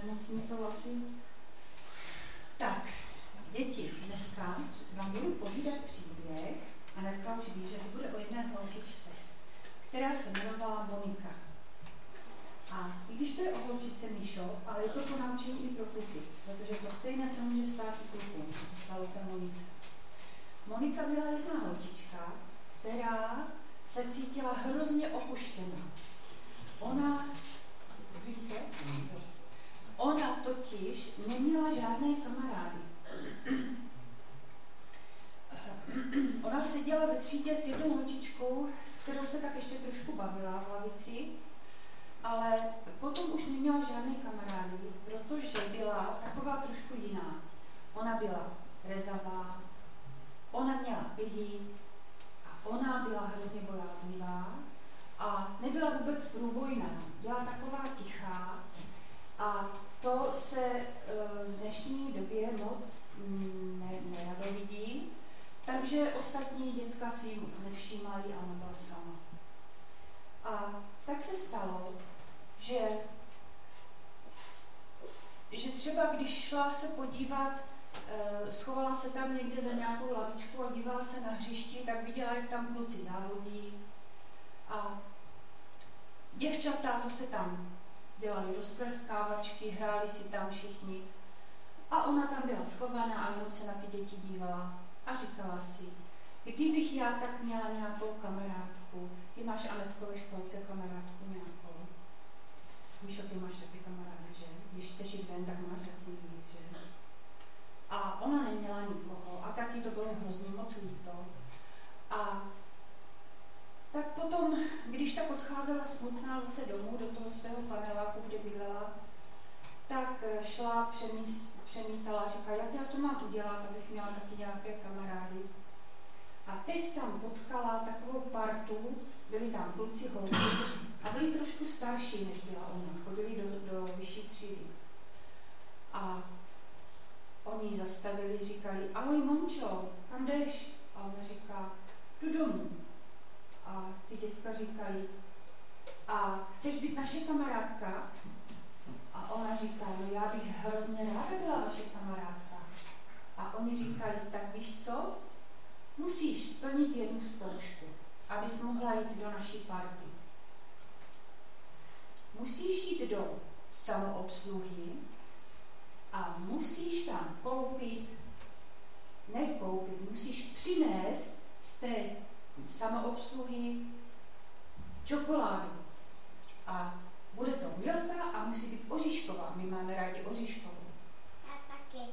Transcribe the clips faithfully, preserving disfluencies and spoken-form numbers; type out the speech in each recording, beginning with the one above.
nemocní jsou asi. Tak, děti, dneska vám budu povídat příběh, Anetka už ví, že to bude o jedné holčičce, která se jmenovala Monika. A i když to je o holčice Míšo, ale je to po naučení i pro kluky, protože to stejné se může stát i klukům, co se stalo té Monice. Monika byla jedna holčička, která se cítila hrozně opuštěná. Ona, vidíte? Ona totiž neměla žádné kamarády. Ona seděla ve třídě s jednou holčičkou, s kterou se tak ještě trošku bavila v lavici, ale potom už neměla žádné kamarády, protože byla taková trošku jiná. Ona byla rezavá, ona měla pihy a ona byla hrozně bojáznivá a nebyla vůbec průbojná. Byla taková tichá a to se v dnešní době moc nerado vidí, takže ostatní děcka si ji moc nevšímali a ona byla sama. A tak se stalo, že, že třeba když šla se podívat, schovala se tam někde za nějakou lavičku a dívala se na hřišti, tak viděla, jak tam kluci závodí a děvčata zase tam dělali rozkleskávačky, hráli si tam všichni a ona tam byla schovaná a jenom se na ty děti dívala a říkala si, kdybych já tak měla nějakou kamarádku, ty máš, Anetko, ve školce kamarádku nějakou. Míšo, ty máš taky kamaráda, že? Když chceš jít ven, tak máš taky jít, že? A ona neměla nikoho a taky to bylo hrozně moc líto. A tak potom, když tak odcházela smutná zase domů do toho svého paneláku, kde bydlela, tak šla, přemýs, přemítala a říkala, jak já to mám udělat, abych měla taky nějaké kamarády. A teď tam potkala takovou partu, byli tam kluci, holky a byli trošku starší, než byla ona, chodili do, do vyšší třídy. A oni ji zastavili, říkali, ahoj Mončo, kam jdeš? A ona říká, jdu domů. A ty děcka říkají, a chceš být naše kamarádka? A ona říká, no já bych hrozně ráda byla vaše kamarádka. A oni říkali, tak víš co? Musíš splnit jednu zkoušku, abys mohla jít do naší party. Musíš jít do samoobsluhy a musíš tam koupit, ne koupit, musíš přinést z té samoobsluhy čokoládu. A bude to Milka a musí být oříšková. My máme rádi oříškovou. Já taky.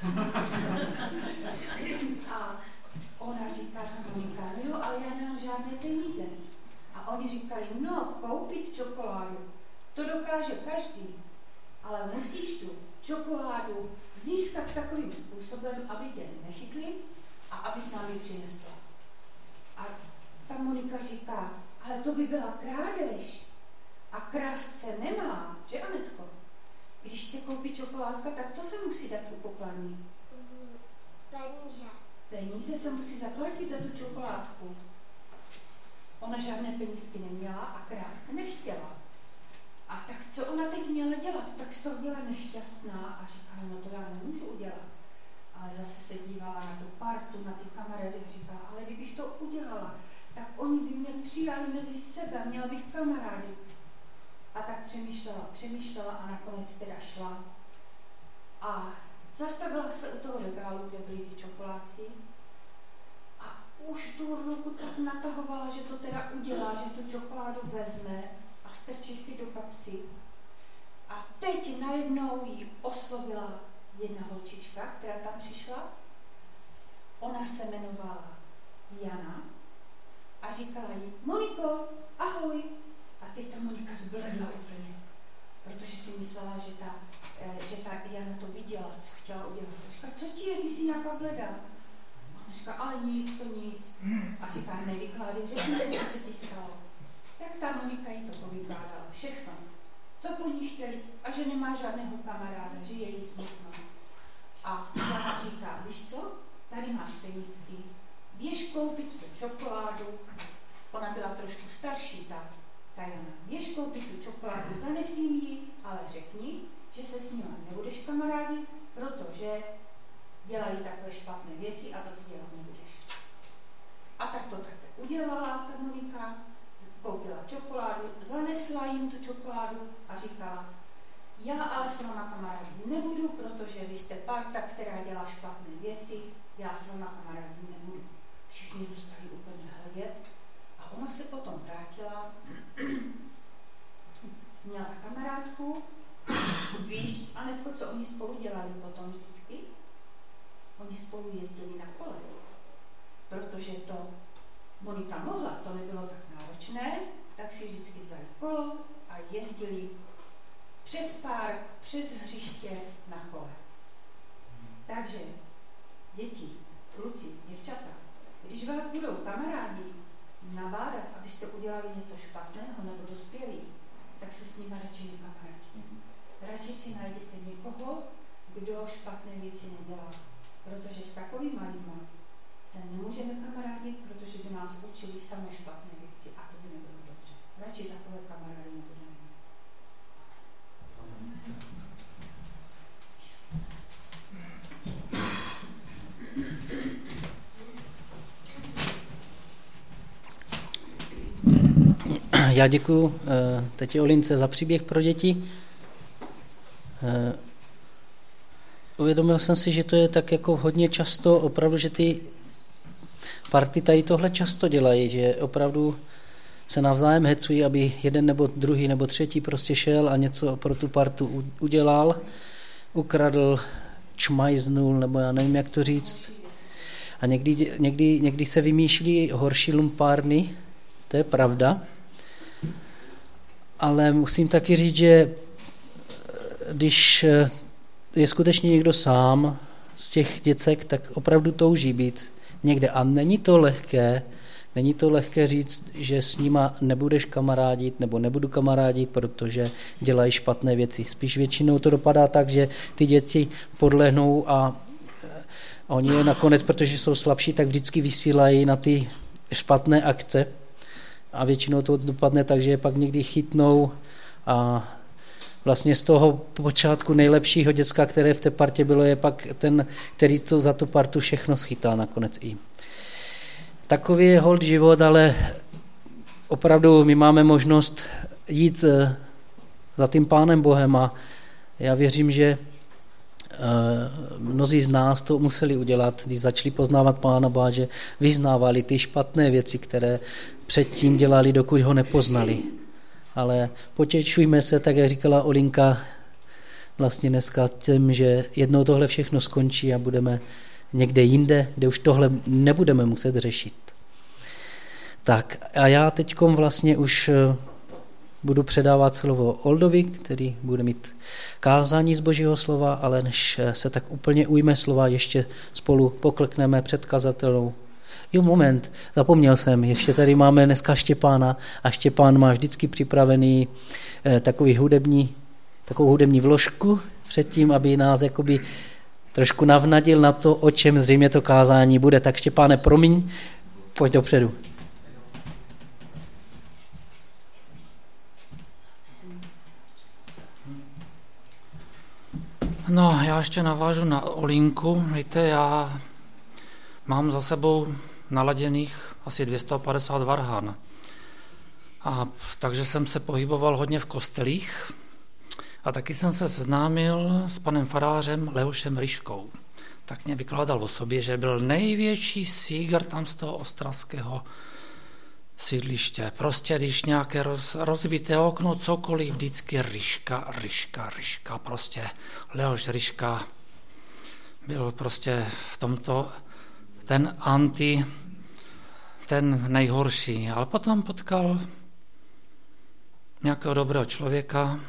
A ona říká, ta Monika, no jo, ale já nemám žádné peníze. A oni říkali, no, koupit čokoládu, to dokáže každý, ale musíš tu čokoládu získat takovým způsobem, aby tě nechytli a abys nám ji přinesla. A ta Monika říká, ale to by byla krádež. A krást se nemá, že Anetko? Když se koupí čokoládka, tak co se musí dát u pokladní? Peníze. Peníze se musí zaplatit za tu čokoládku. Ona žádné penízky neměla a krást nechtěla. A tak co ona teď měla dělat? Tak z toho byla nešťastná a říkala, no to já nemůžu udělat. Ale zase se dívala na tu partu, na ty kamarády a říkala, ale kdybych to udělala, tak oni by mě přijali mezi sebe, měla bych kamarády. A tak přemýšlela, přemýšlela a nakonec teda šla. A zastavila se u toho regálu, kde byly ty čokoládky. A už tu ruku tak natahovala, že to teda udělá, že tu čokoládu vezme a strčí si do kapsy. A teď najednou jí oslovila jedna holčička, která tam přišla. Ona se jmenovala Jana a říkala jí, Moniko, ahoj. A teď ta Monika zbledla úplně, protože si myslela, že ta, že ta Jana to viděla, co chtěla udělat. A říká, co ti je, ty jsi nějaká bledá? A ona říká, ale nic, to nic. A říká, nevykládej, řekni, co se ti stalo. Tak ta Monika jí to povykládala, všechno. Co po ní chtěli a že nemá žádného kamaráda, že je jí smutno. A Jana říká, víš co, tady máš penízky, běž koupit tu čokoládu. Ona byla trošku starší, ta, ta Jana. Běž koupit tu čokoládu, zanesím ji, ale řekni, že se se s nimi nebudeš kamarádit, protože dělají takové špatné věci a to ty dělat nebudeš. A tak to také udělala ta Monika, koupila čokoládu, zanesla jim tu čokoládu a říkala, já ale s váma kamarádit nebudu, protože vy jste parta, která dělá špatné věci, já s váma kamarádit nebudu. Všichni zůstali úplně hledět a ona se potom vrátila, měla kamarádku, víš, anebo co oni spolu dělali potom vždycky? Oni spolu jezdili na kole, protože to Monika mohla, to nebylo tak náročné, tak si vždycky vzali kolo a jezdili přes park, přes hřiště na kole. Takže, děti, kluci, děvčata, když vás budou kamarádi nabádat, abyste udělali něco špatného nebo dospělí, tak se s nimi radši nekamaráďte. Radši si najděte někoho, kdo špatné věci nedělá. Protože s takovými lidmi se nemůžeme kamarádit, protože by nás učili samé špatné věci a to by nebylo dobře. Radši takové kamarády nebudeme. Já děkuji tetě Olince za příběh pro děti. Uvědomil jsem si, že to je tak jako hodně často, opravdu, že ty party tady tohle často dělají, že opravdu se navzájem hecují, aby jeden nebo druhý nebo třetí prostě šel a něco pro tu partu udělal, ukradl, čmajznul, nebo já nevím, jak to říct. A někdy, někdy, někdy se vymýšlí horší lumpárny, to je pravda. Ale musím taky říct, že když je skutečně někdo sám z těch děcek, tak opravdu touží být někde. A není to lehké, není to lehké říct, že s nima nebudeš kamarádit nebo nebudu kamarádit, protože dělají špatné věci. Spíš většinou to dopadá tak, že ty děti podlehnou a oni je nakonec, protože jsou slabší, tak vždycky vysílají na ty špatné akce. A většinou to dopadne tak, že je pak někdy chytnou a vlastně z toho počátku nejlepšího děcka, které v té partě bylo, je pak ten, který to za tu partu všechno schytá nakonec i. Takový je hold život, ale opravdu my máme možnost jít za tím Pánem Bohem a já věřím, že mnozí z nás to museli udělat, když začali poznávat Pána Boha, že vyznávali ty špatné věci, které předtím dělali, dokud ho nepoznali. Ale potěšujme se, tak jak říkala Olinka vlastně dneska, tím, že jednou tohle všechno skončí a budeme někde jinde, kde už tohle nebudeme muset řešit. Tak a já teďkom vlastně už budu předávat slovo Oldovi, který bude mít kázání z Božího slova, ale než se tak úplně ujme slova, ještě spolu poklekneme před kazatelou. Jo, moment, zapomněl jsem, ještě tady máme dneska Štěpána a Štěpán má vždycky připravený eh, takový hudební, takovou hudební vložku předtím, aby nás jakoby trošku navnadil na to, o čem zřejmě to kázání bude. Tak Štěpáne, promiň, pojď dopředu. No, já ještě navážu na Olinku. Víte, já mám za sebou naladěných asi dvě stě padesát varhan. A takže jsem se pohyboval hodně v kostelích a taky jsem se seznámil s panem farářem Leošem Ryškou. Tak mě vykládal o sobě, že byl největší sígar tam z toho ostravského sídliště. Prostě když nějaké roz, rozbité okno, cokoliv, vždycky Ryška, Ryška, Ryška. Prostě Leoš Ryška byl prostě v tomto ten anti, ten nejhorší. Ale potom potkal nějakého dobrého člověka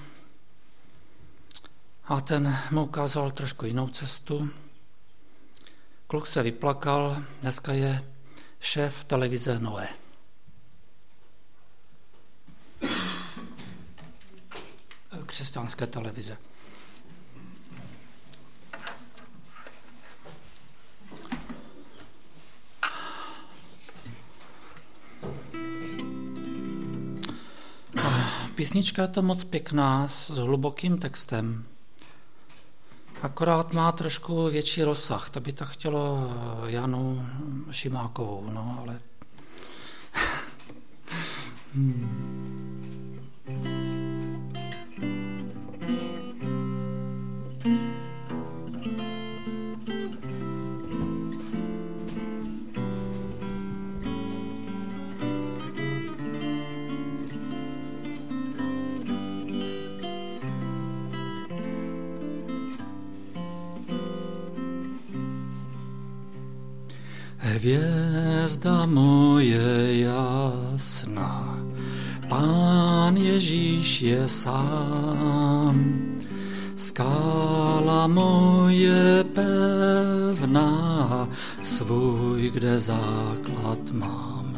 a ten mu ukázal trošku jinou cestu. Kluk se vyplakal, dneska je šéf televize Noé. Křesťanské televize. Písnička je to moc pěkná, s hlubokým textem. Akorát má trošku větší rozsah. To by to chtělo Janu Šimákovou, no, ale... hmm. Hvězda moje jasná, Pán Ježíš je sám. Skála moje pevná, svůj, kde základ mám.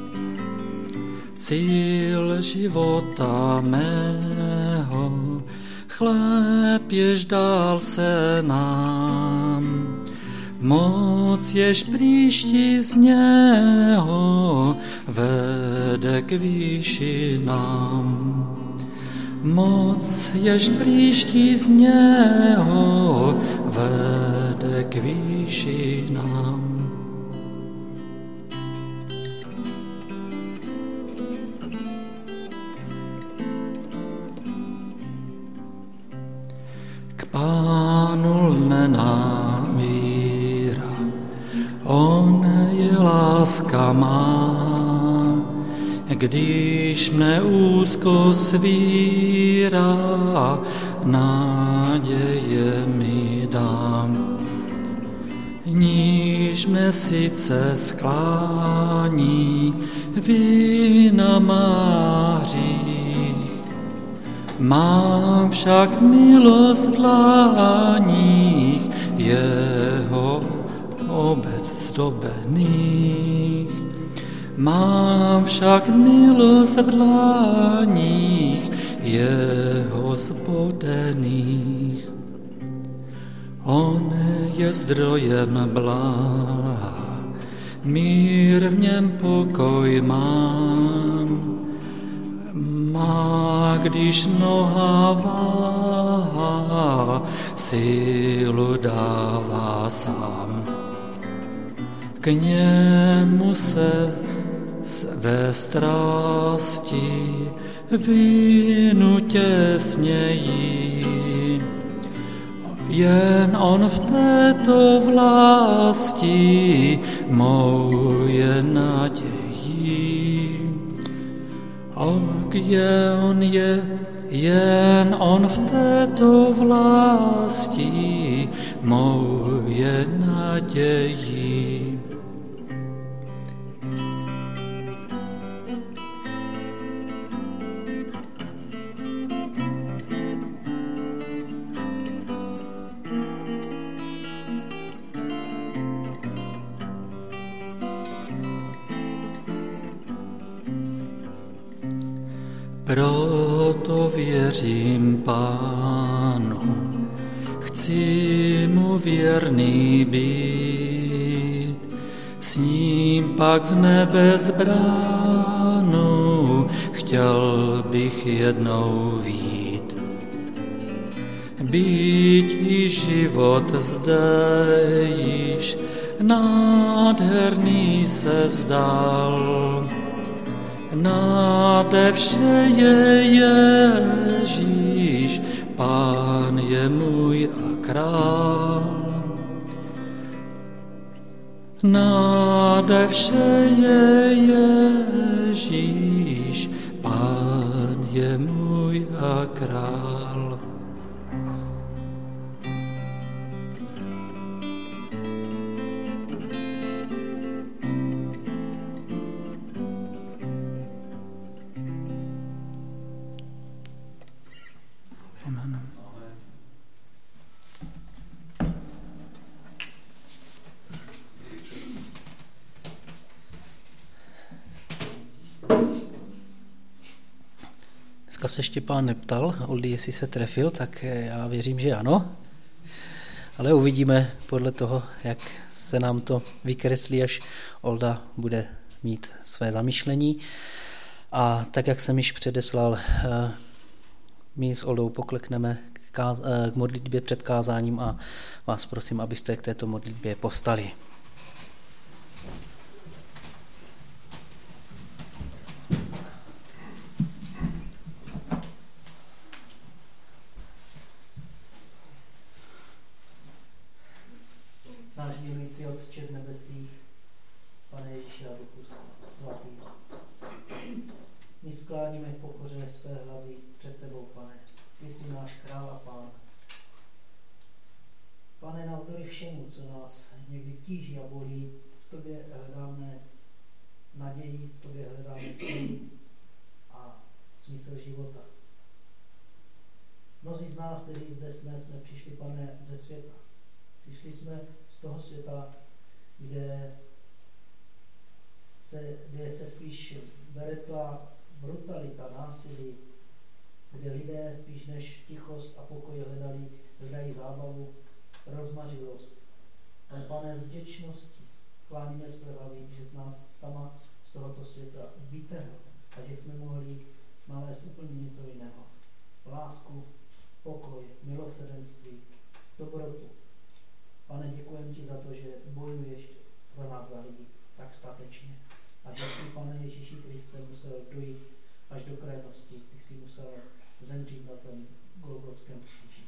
Cíl života mého, chléb jež dal se nám. Moc jež příští z něho vede k výšinám. Moc jež příští z něho vede k výšinám. K Pánu lne nám víra, on je láska má, když mne úzko svírá, náděje mi dám. Níž mne sice sklání, vína má hřích, mám však milost v dláních jeho obec zdobených. Mám však milost v dláních jeho zbodených. On je zdrojem bláha, mír v něm pokoj mám. Má, když noha váha, sílu dává sám. K němu se ve strasti vínu těsnějí. Jen on v této vlasti mou je nadějí. O, kde on je, jen on v této vlasti mou je nadějí. Proto věřím Pánu, chci mu věrný být, s ním pak v nebe zbránu chtěl bych jednou vít. Být i život zde již nádherný se zdál, nade vše je Ježíš, Pán je můj a král. Nade vše je Ježíš, Pán je můj a král. Dneska se Štěpán neptal, Oldy, jestli se trefil, tak já věřím, že ano. Ale uvidíme podle toho, jak se nám to vykreslí, až Olda bude mít své zamyšlení. A tak, jak jsem již předeslal, my s Oldou poklekneme k modlitbě před kázáním a vás prosím, abyste k této modlitbě povstali. Náš milující Otče v nebesích, Pane Ježíši a Duchu svatý, my skláníme v pokoře své hlavy před tebou, Pane. Ty jsi náš král a Pán. Pane, navzdory všemu, co nás někdy tíží a bolí, v tobě hledáme naději, v tobě hledáme sílu a smysl života. Mnozí z nás, kteří zde jsme, jsme přišli, Pane, ze světa. Přišli jsme z toho světa, kde se, kde se spíš veretla brutalita, násilí, kde lidé spíš než tichost a pokoj hledali, hledají zábavu, rozmařilost. Ale Pane, s vděčností kláníme své hlavy, že z nás tam z tohoto světa vytrhl a že jsme mohli nalézt úplně něco jiného. Lásku, pokoj, milosrdenství, dobrotu. Pane, děkujeme ti za to, že bojuješ za nás, za lidi, tak statečně. A že jsi, Pane Ježíši Kriste, musel dojít až do krajnosti, ty jsi musel zemřít na tom Golgotském kříži.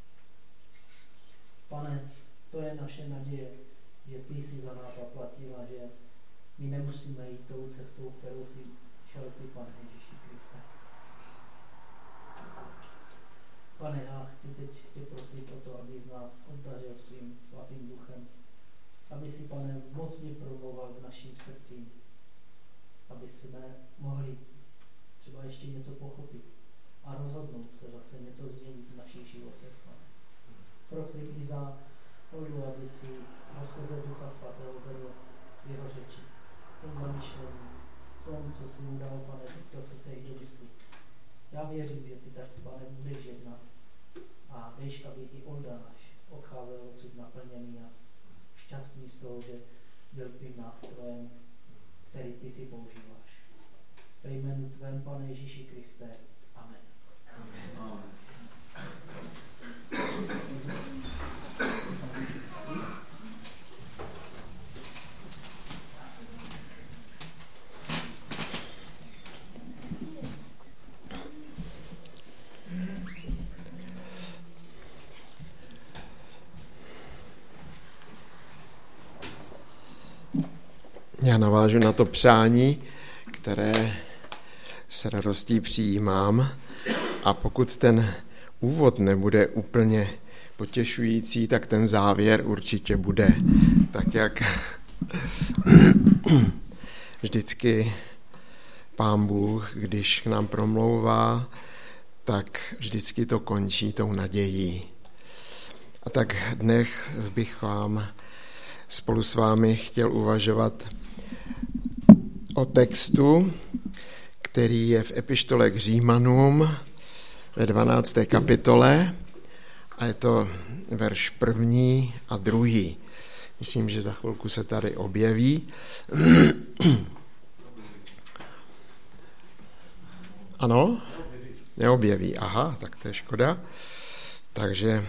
Pane, to je naše naděje, že ty jsi za nás zaplatil a že my nemusíme jít tou cestou, kterou jsi šel ty, Pane Ježíši Kriste. Pane, já chci teď tě prosit o to, aby z nás obdařil svým svatým duchem, aby si, Pane, mocně promlouval k našim srdcím, aby jsme mohli třeba ještě něco pochopit a rozhodnout se zase něco změnit v našich životech, Pane. Prosím i za Oldu, aby si rozkoze Ducha Svatého vedl jeho řeči, v tom zamýšlení, v tom, co si mu dal, Pane, do srdce i do mysli. Já věřím, že ty tak, Pane, budeš jednat a dejš, aby i Olda náš odcházel odsud naplněný a šťastný z toho, že byl tvým nástrojem, který ty si používáš. Ve jménu tvém, Pane Ježíši Kriste. Amen. Amen. Já navážu na to přání, které s radostí přijímám, a pokud ten úvod nebude úplně potěšující, tak ten závěr určitě bude. Tak jak vždycky Pán Bůh, když k nám promlouvá, tak vždycky to končí tou nadějí. A tak dnes bych vám spolu s vámi chtěl uvažovat o textu, který je v epištole k Římanům ve dvanácté kapitole a je to verš první a druhý. Myslím, že za chvilku se tady objeví. Ano? Neobjeví. Aha, tak to je škoda. Takže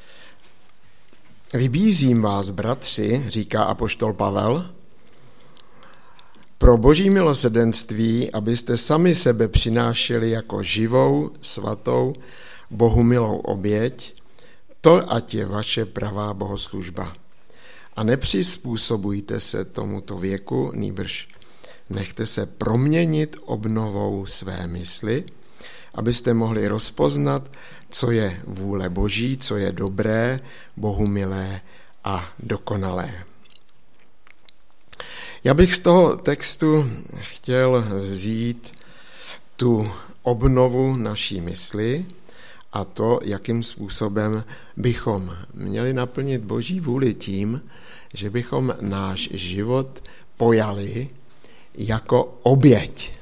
vybízím vás, bratři, říká apoštol Pavel, pro boží milosrdenství, abyste sami sebe přinášeli jako živou, svatou, Bohu milou oběť, to ať je vaše pravá bohoslužba. A nepřizpůsobujte se tomuto věku, nýbrž nechte se proměnit obnovou své mysli, abyste mohli rozpoznat, co je vůle Boží, co je dobré, Bohu milé a dokonalé. Já bych z toho textu chtěl vzít tu obnovu naší mysli a to, jakým způsobem bychom měli naplnit Boží vůli tím, že bychom náš život pojali jako oběť.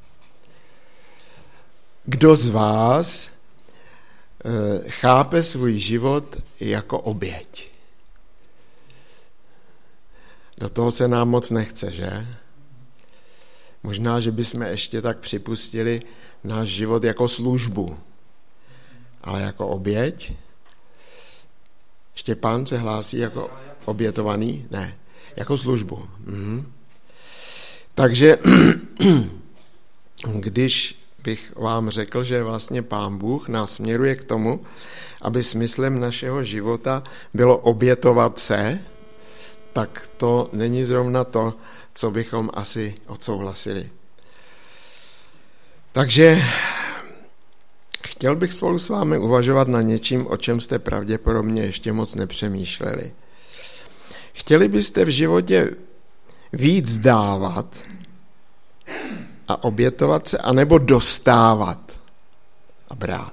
Kdo z vás chápe svůj život jako oběť? Do toho se nám moc nechce, že? Možná, že bychom ještě tak připustili náš život jako službu. ale jako oběť. Štěpán se hlásí jako obětovaný? Ne, jako službu. Mhm. Takže když bych vám řekl, že vlastně Pán Bůh nás směruje k tomu, aby smyslem našeho života bylo obětovat se, tak to není zrovna to, co bychom asi odsouhlasili. Takže chtěl bych spolu s vámi uvažovat na něčím, o čem jste pravděpodobně ještě moc nepřemýšleli. Chtěli byste v životě víc dávat a obětovat se, anebo dostávat a brát?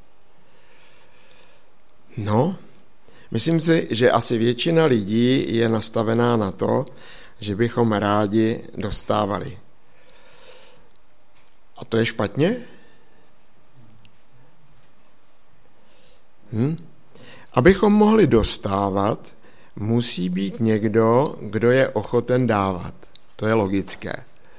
No, myslím si, že asi většina lidí je nastavená na to, že bychom rádi dostávali. A to je špatně? Hm? Abychom mohli dostávat, musí být někdo, kdo je ochoten dávat. To je logické.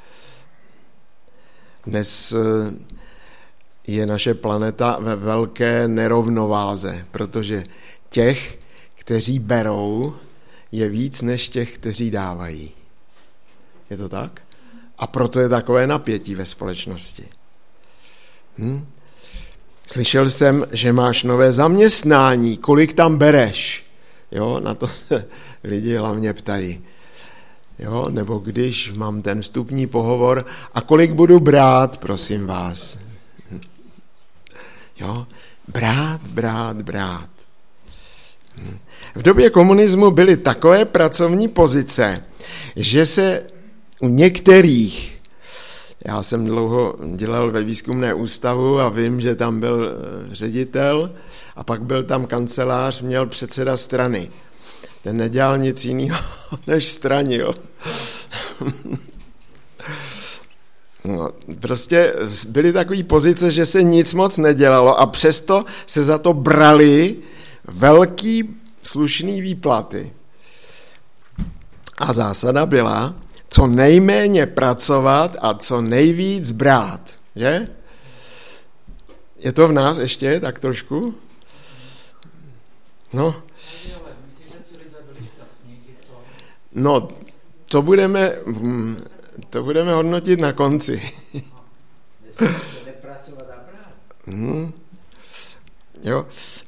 Dnes je naše planeta ve velké nerovnováze, protože těch, kteří berou, je víc než těch, kteří dávají. Je to tak? A proto je takové napětí ve společnosti. Hm? Slyšel jsem, že máš nové zaměstnání, kolik tam bereš? Jo, na to se lidi hlavně ptají. Jo, nebo když mám ten vstupní pohovor, a kolik budu brát, prosím vás. Jo, brát, brát, brát. V době komunismu byly takové pracovní pozice, že se u některých, já jsem dlouho dělal ve výzkumné ústavu a vím, že tam byl ředitel a pak byl tam kancelář, měl předseda strany. Ten nedělal nic jiného než stranil. No, prostě byly takové pozice, že se nic moc nedělalo a přesto se za to brali velký slušný výplaty. A zásada byla, co nejméně pracovat a co nejvíc brát. Že? Je to v nás ještě tak trošku? No. No, to budeme, to budeme hodnotit na konci. Hmm. Jo.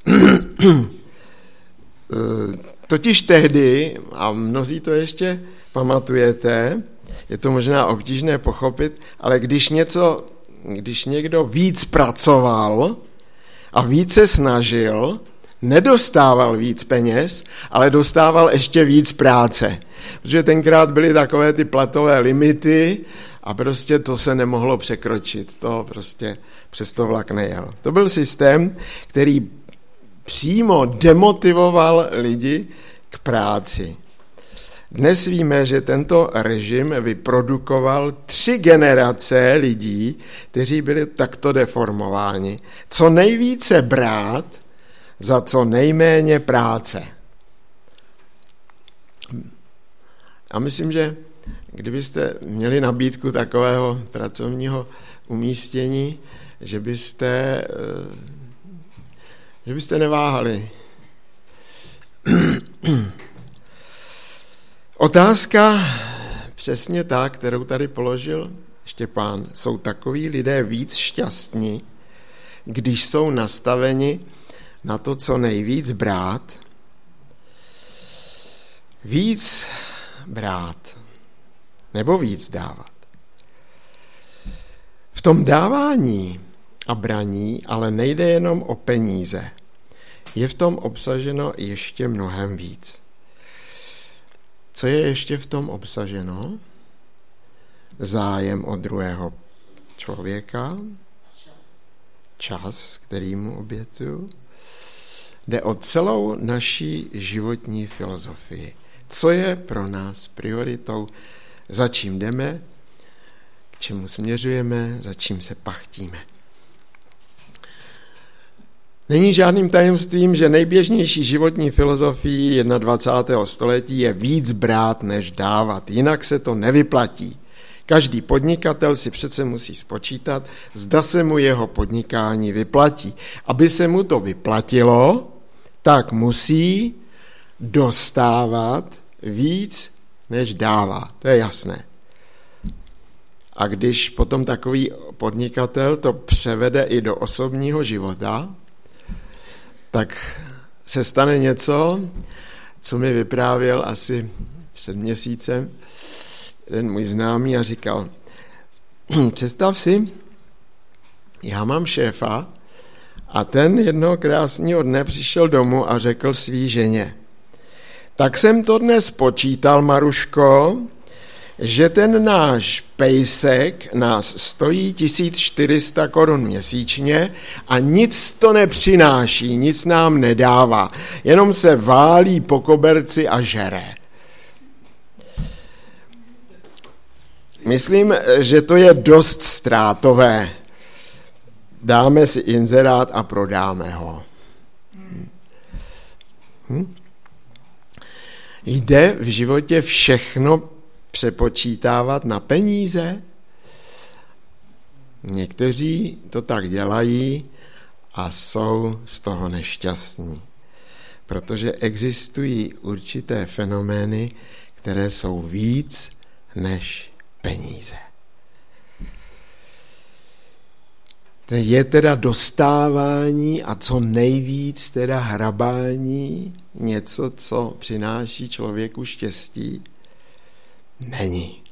Totiž tehdy, a mnozí to ještě pamatujete, je to možná obtížné pochopit, ale když něco, když někdo víc pracoval a více snažil, nedostával víc peněz, ale dostával ještě víc práce. Protože tenkrát byly takové ty platové limity a prostě to se nemohlo překročit. To prostě přes to vlak nejel. To byl systém, který přímo demotivoval lidi k práci. Dnes víme, že tento režim vyprodukoval tři generace lidí, kteří byli takto deformováni. Co nejvíce brát za co nejméně práce. A myslím, že kdybyste měli nabídku takového pracovního umístění, že byste, že byste neváhali. Otázka přesně ta, kterou tady položil Štěpán. Jsou takoví lidé víc šťastní, když jsou nastaveni na to, co nejvíc brát? Víc brát nebo víc dávat? V tom dávání a braní ale nejde jenom o peníze. Je v tom obsaženo ještě mnohem víc. Co je ještě v tom obsaženo? Zájem o druhého člověka, čas, který mu obětuju. Jde o celou naší životní filozofii. Co je pro nás prioritou, za čím jdeme, k čemu směřujeme, za čím se pachtíme. Není žádným tajemstvím, že nejběžnější životní filozofií dvacátého prvního století je víc brát, než dávat. Jinak se to nevyplatí. Každý podnikatel si přece musí spočítat, zda se mu jeho podnikání vyplatí. Aby se mu to vyplatilo, tak musí dostávat víc, než dává. To je jasné. A když potom takový podnikatel to převede i do osobního života, tak se stane něco, co mi vyprávěl asi před měsícem jeden můj známý a říkal, představ si, já mám šéfa a ten jednoho krásného dne přišel domů a řekl svý ženě, tak jsem to dnes počítal, Maruško, že ten náš pejsek nás stojí tisíc čtyři sta korun měsíčně a nic to nepřináší, nic nám nedává, jenom se válí po koberci a žere. Myslím, že to je dost ztrátové. Dáme si inzerát a prodáme ho. Hm? Jde v životě všechno přepočítávat na peníze? Někteří to tak dělají a jsou z toho nešťastní, protože existují určité fenomény, které jsou víc než peníze. To je teda dostávání a co nejvíc teda hrabání něco, co přináší člověku štěstí? Není.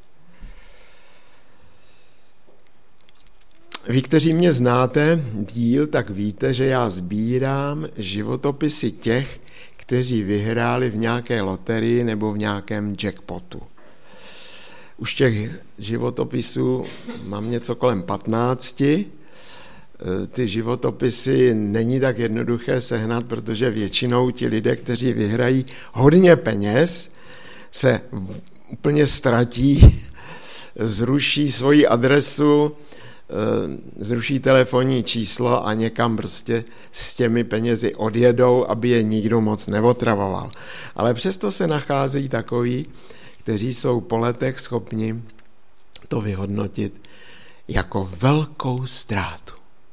Vy, kteří mě znáte díl, tak víte, že já sbírám životopisy těch, kteří vyhráli v nějaké loterii nebo v nějakém jackpotu. Už těch životopisů mám něco kolem patnácti. Ty životopisy není tak jednoduché sehnat, protože většinou ti lidé, kteří vyhrají hodně peněz, se úplně ztratí, zruší svoji adresu, zruší telefonní číslo a někam prostě s těmi penězi odjedou, aby je nikdo moc neotravoval. Ale přesto se nacházejí takoví, kteří jsou po letech schopni to vyhodnotit jako velkou ztrátu.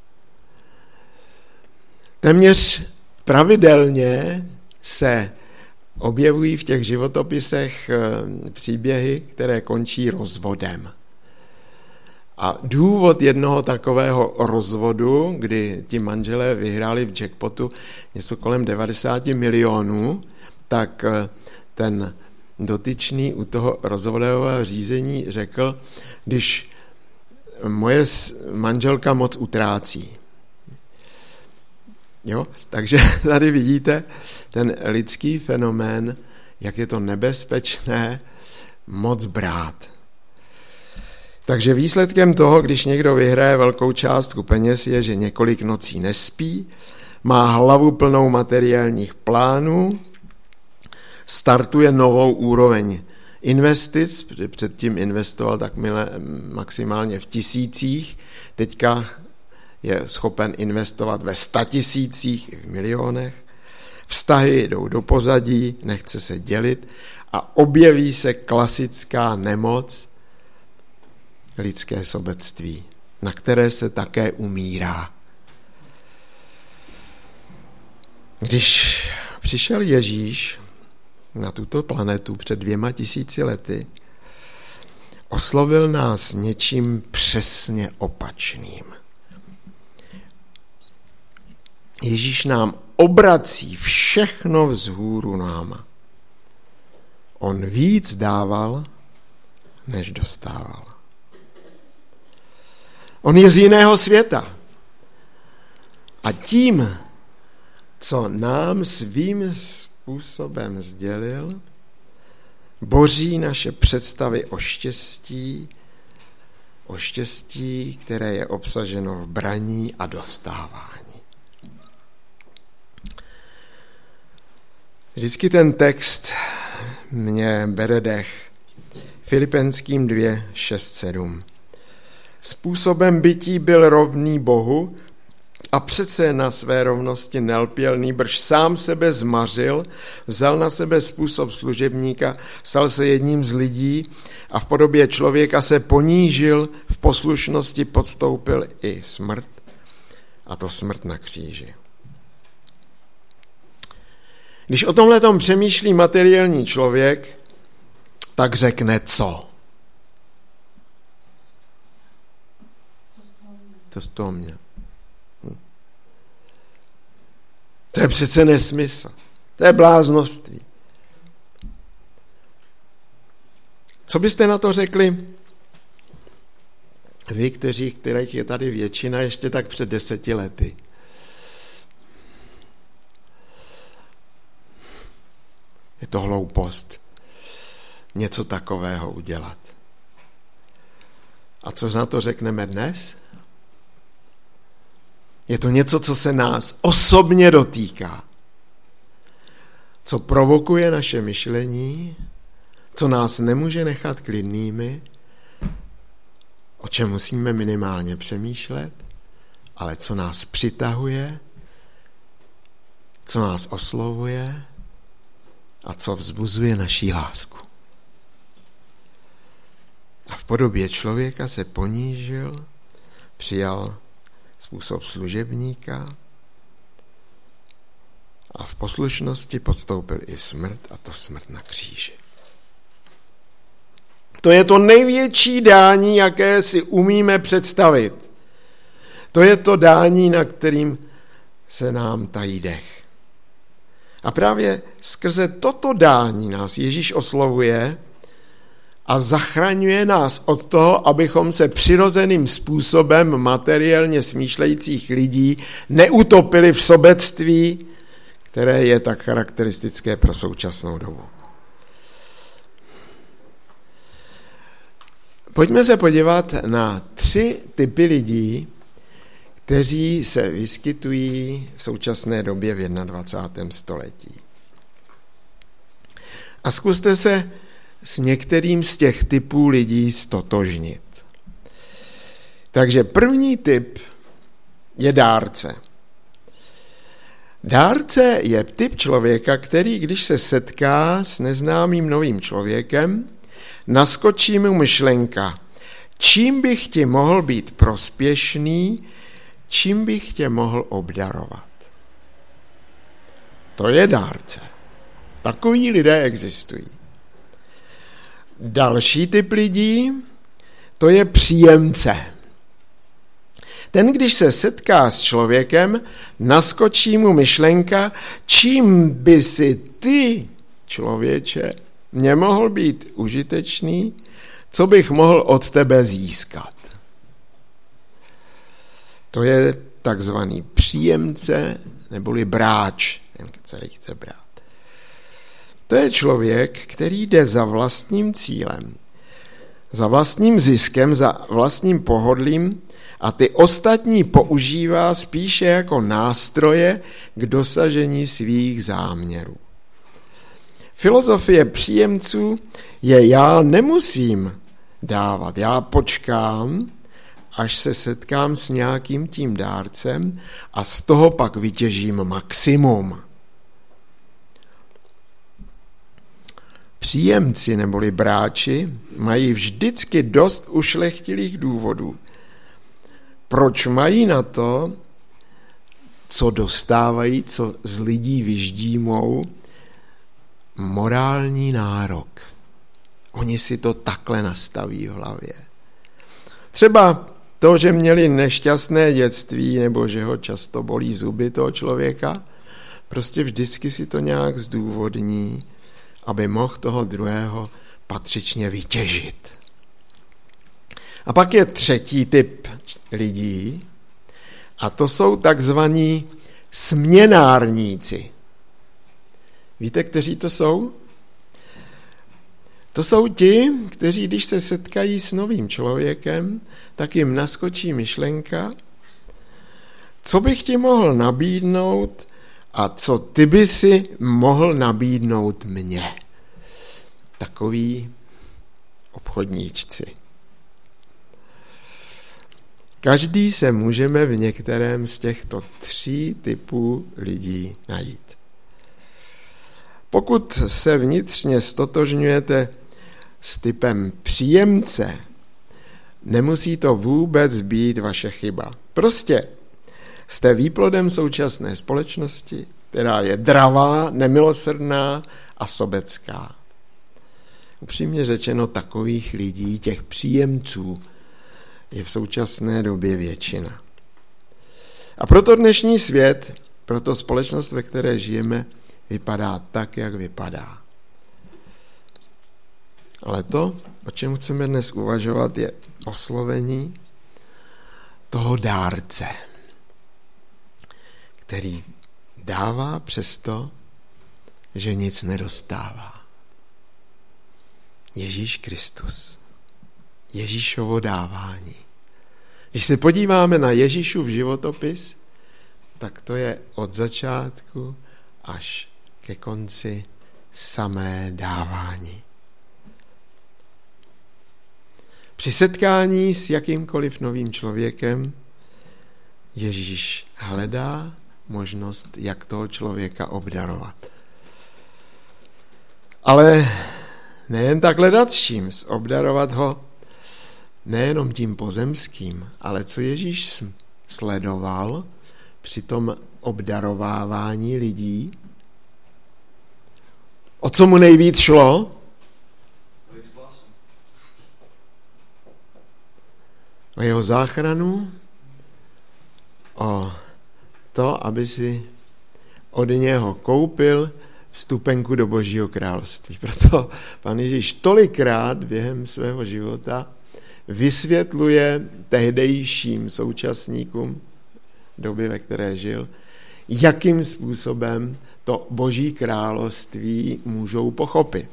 Téměř pravidelně se objevují v těch životopisech příběhy, které končí rozvodem. A důvod jednoho takového rozvodu, kdy ti manželé vyhráli v jackpotu něco kolem devadesát milionů, tak ten dotyčný u toho rozvodového řízení řekl, když moje manželka moc utrácí. Jo? Takže tady vidíte ten lidský fenomén, jak je to nebezpečné moc brát. Takže výsledkem toho, když někdo vyhraje velkou částku peněz, je, že několik nocí nespí, má hlavu plnou materiálních plánů, startuje novou úroveň investic, protože předtím investoval tak mile, maximálně v tisících, teďka je schopen investovat ve statisících i v milionech. Vztahy jdou do pozadí, nechce se dělit a objeví se klasická nemoc, lidské sobectví, na které se také umírá. Když přišel Ježíš na tuto planetu před dvěma tisíci lety, oslovil nás něčím přesně opačným. Ježíš nám obrací všechno vzhůru náma. On víc dával, než dostával. On je z jiného světa. A tím, co nám svým způsobem sdělil, boří naše představy o štěstí, o štěstí, které je obsaženo v braní a dostávání. Vždycky ten text mě bere dech. Filipenským dva, šest, sedm. Způsobem bytí byl rovný Bohu A přece na své rovnosti nelpěl, nýbrž sám sebe zmařil, vzal na sebe způsob služebníka, stal se jedním z lidí a v podobě člověka se ponížil, v poslušnosti podstoupil i smrt, a to smrt na kříži. Když o tomhletom přemýšlí materiální člověk, tak řekne co? To z toho měl. To je přece nesmysl. To je bláznoství. Co byste na to řekli? Vy, kteří, kterých je tady většina, ještě tak před deseti lety. Je to hloupost. Něco takového udělat. A co na to řekneme dnes? Je to něco, co se nás osobně dotýká. Co provokuje naše myšlení, co nás nemůže nechat klidnými, o čem musíme minimálně přemýšlet, ale co nás přitahuje, co nás oslovuje a co vzbuzuje naší lásku. A v podobě člověka se ponížil, přijal způsob služebníka a v poslušnosti podstoupil i smrt, a to smrt na kříži. To je to největší dání, jaké si umíme představit. To je to dání, na kterým se nám tají dech. A právě skrze toto dání nás Ježíš oslovuje a zachraňuje nás od toho, abychom se přirozeným způsobem materiálně smýšlejících lidí neutopili v sobectví, které je tak charakteristické pro současnou dobu. Pojďme se podívat na tři typy lidí, kteří se vyskytují v současné době v dvacátém prvním století. A zkuste se s některým z těch typů lidí stotožnit. Takže první typ je dárce. Dárce je typ člověka, který, když se setká s neznámým novým člověkem, naskočí mu myšlenka, čím bych ti mohl být prospěšný, čím bych tě mohl obdarovat. To je dárce. Takoví lidé existují. Další typ lidí, to je příjemce. Ten, když se setká s člověkem, naskočí mu myšlenka, čím by si ty, člověče, mě mohl být užitečný, co bych mohl od tebe získat. To je takzvaný příjemce neboli bráč, ten, který chce brát. To je člověk, který jde za vlastním cílem, za vlastním ziskem, za vlastním pohodlím a ty ostatní používá spíše jako nástroje k dosažení svých záměrů. Filozofie příjemců je já nemusím dávat, já počkám, až se setkám s nějakým tím dárcem a z toho pak vytěžím maximum. Příjemci neboli bráči mají vždycky dost ušlechtilých důvodů. Proč mají na to, co dostávají, co z lidí vyždímou, morální nárok. Oni si to takhle nastaví v hlavě. Třeba to, že měli nešťastné dětství, nebo že ho často bolí zuby toho člověka, prostě vždycky si to nějak zdůvodní, aby mohl toho druhého patřičně vytěžit. A pak je třetí typ lidí, a to jsou takzvaní směnárníci. Víte, kteří to jsou? To jsou ti, kteří, když se setkají s novým člověkem, tak jim naskočí myšlenka, co bych ti mohl nabídnout a co ty by si mohl nabídnout mně. Takoví obchodníčci. Každý se můžeme v některém z těchto tří typů lidí najít. Pokud se vnitřně stotožňujete s typem příjemce, nemusí to vůbec být vaše chyba. Prostě jste výplodem současné společnosti, která je dravá, nemilosrdná a sobecká. Upřímně řečeno, takových lidí, těch příjemců, je v současné době většina. A proto dnešní svět, proto společnost, ve které žijeme, vypadá tak, jak vypadá. Ale to, o čem chceme dnes uvažovat, je oslovení toho dárce, který dává přesto, že nic nedostává. Ježíš Kristus. Ježíšovo dávání. Když se podíváme na Ježíšův životopis, tak to je od začátku až ke konci samé dávání. Při setkání s jakýmkoliv novým člověkem Ježíš hledá možnost, jak toho člověka obdarovat. Ale nejen tak hledat s čím, obdarovat ho nejenom tím pozemským, ale co Ježíš sledoval při tom obdarovávání lidí, o co mu nejvíc šlo? O jeho záchranu, o to, aby si od něho koupil vstupenku do Božího království. Proto Pán Ježíš tolikrát během svého života vysvětluje tehdejším současníkům doby, ve které žil, jakým způsobem to Boží království můžou pochopit.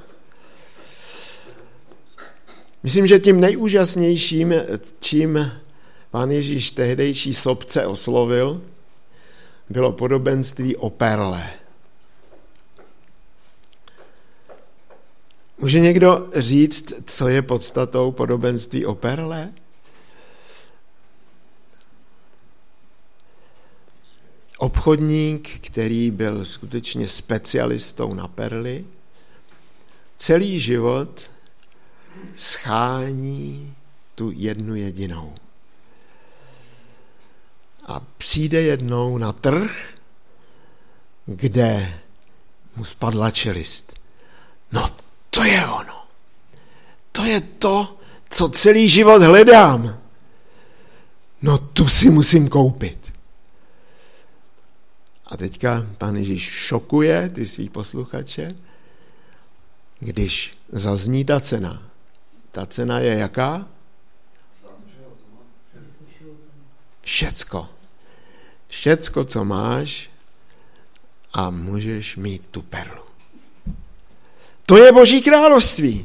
Myslím, že tím nejúžasnějším, čím Pán Ježíš tehdejší sobce oslovil, bylo podobenství o perle. Může někdo říct, co je podstatou podobenství o perle? Obchodník, který byl skutečně specialistou na perly, celý život schání tu jednu jedinou. A přijde jednou na trh, kde mu spadla čelist. No, to je ono. To je to, co celý život hledám. No, tu si musím koupit. A teďka Pán Ježíš šokuje ty svý posluchače, když zazní ta cena. Ta cena je jaká? Všecko. Všecko, co máš, a můžeš mít tu perlu. To je Boží království.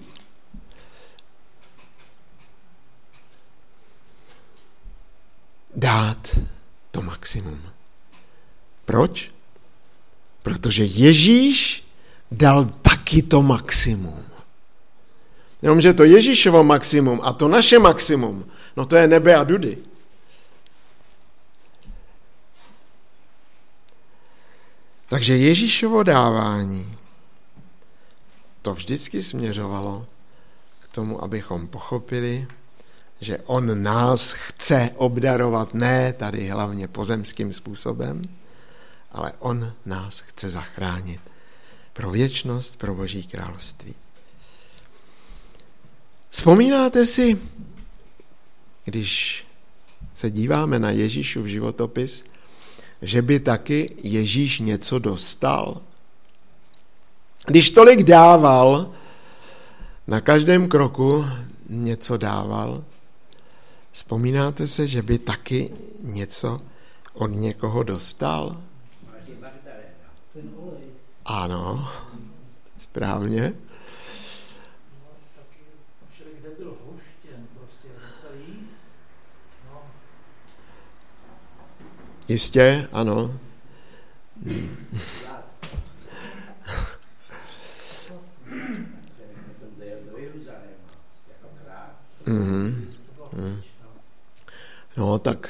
Dát to maximum. Proč? Protože Ježíš dal taky to maximum. Jenomže to Ježíšovo maximum a to naše maximum, no to je nebe a dudy. Takže Ježíšovo dávání to vždycky směřovalo k tomu, abychom pochopili, že on nás chce obdarovat ne tady hlavně pozemským způsobem, ale on nás chce zachránit pro věčnost, pro Boží království. Vzpomínáte si, když se díváme na Ježíšův životopis, že by taky Ježíš něco dostal? Když tolik dával, na každém kroku něco dával, vzpomínáte se, že by taky něco od někoho dostal? Ano, správně. Jistě, ano. Mm-hmm. No tak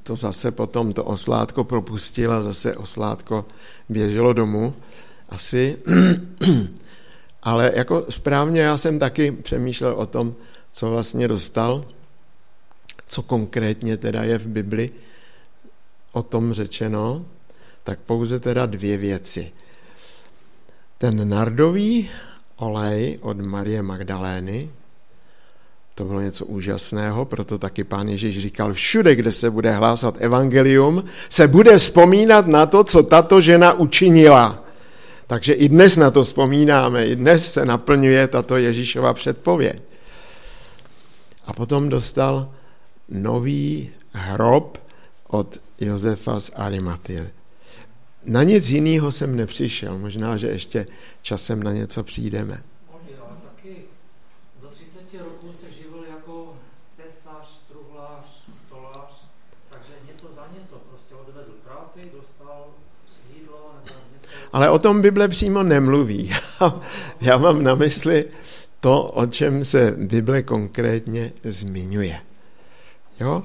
to zase potom to oslátko propustil a zase oslátko běželo domů. Asi. Ale jako správně já jsem taky přemýšlel o tom, co vlastně dostal, co konkrétně teda je v Bibli o tom řečeno, tak pouze teda dvě věci. Ten nardový olej od Marie Magdalény, to bylo něco úžasného, proto taky Pán Ježíš říkal, všude, kde se bude hlásat evangelium, se bude vzpomínat na to, co tato žena učinila. Takže i dnes na to vzpomínáme, i dnes se naplňuje tato Ježíšova předpověď. A potom dostal nový hrob od Josefa z Arimatie. Na nic jiného jsem nepřišel, možná, že ještě časem na něco přijdeme. Ale taky do třiceti roků se živil jako tesař, truhlář, stolář, takže něco za něco, prostě odvedl práci, dostal jídlo. Něco... Ale o tom Bible přímo nemluví. Já mám na mysli to, o čem se Bible konkrétně zmiňuje. Jo?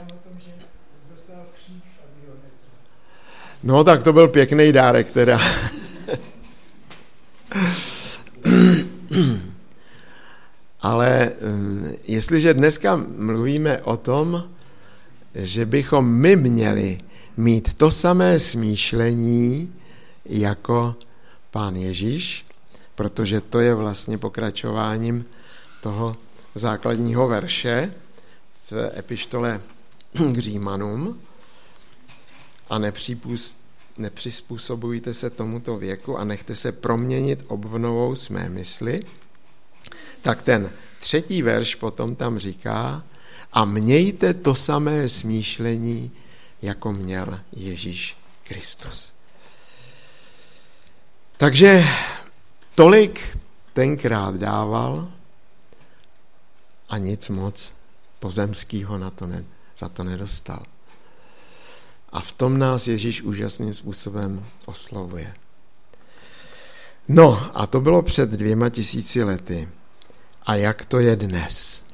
No, tak to byl pěkný dárek teda. Ale jestliže dneska mluvíme o tom, že bychom my měli mít to samé smýšlení jako Pán Ježíš, protože to je vlastně pokračováním toho základního verše v epištole k Římanům, a nepřizpůsobujte se tomuto věku a nechte se proměnit obnovou své mysli, tak ten třetí verš potom tam říká, a mějte to samé smýšlení, jako měl Ježíš Kristus. Takže tolik tenkrát dával a nic moc pozemskýho na to ne, za to nedostal. A v tom nás Ježíš úžasným způsobem oslovuje. No, a to bylo před dvěma tisíci lety. A jak to je dnes?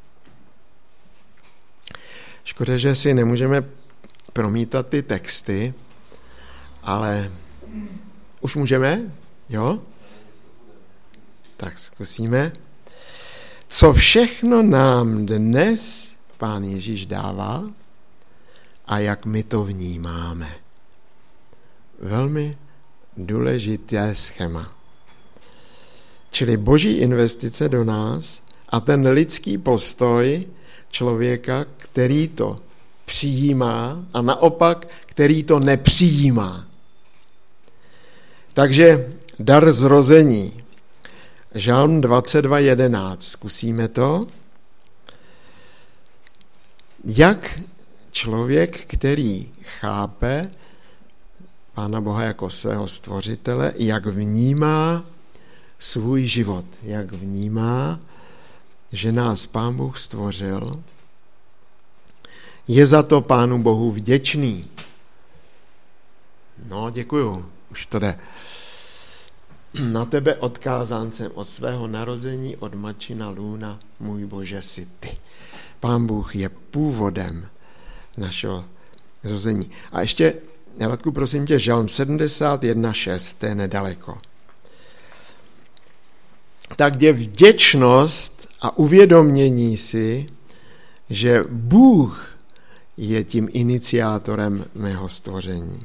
Škoda, že si nemůžeme promítat ty texty, ale už můžeme? Jo? Tak zkusíme. Co všechno nám dnes Pán Ježíš dává a jak my to vnímáme. Velmi důležité schéma. Čili boží investice do nás a ten lidský postoj člověka, který to přijímá a naopak, který to nepřijímá. Takže dar zrození. Žalm dvacet dva jedenáct. Zkusíme to. Jak člověk, který chápe Pána Boha jako svého stvořitele, jak vnímá svůj život, jak vnímá, že nás Pán Bůh stvořil, je za to Pánu Bohu vděčný. No, děkuju, už to jde. Na tebe odkázán jsem od svého narození, od matčina lůna, můj Bože, si ty. Pán Bůh je původem našeho zrození. A ještě, Radku, prosím tě, Žalm sedmdesát jedna šest, to je nedaleko. Tak je vděčnost a uvědomění si, že Bůh je tím iniciátorem mého stvoření.